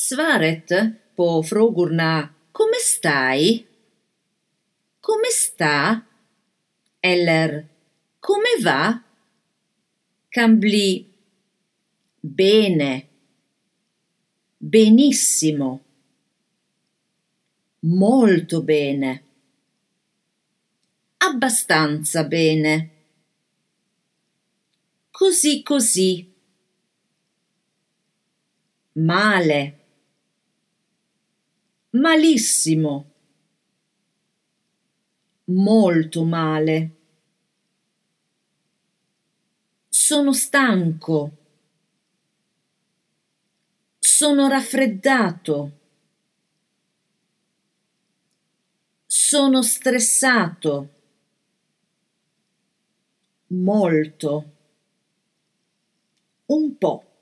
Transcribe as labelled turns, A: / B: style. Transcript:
A: Svaret på frågorna Come stai? Come sta? Eller Come va? Kan bli bene, benissimo, molto bene, abbastanza bene, così così, male, malissimo, molto male. Sono stanco, sono raffreddato, sono stressato, molto, un po'.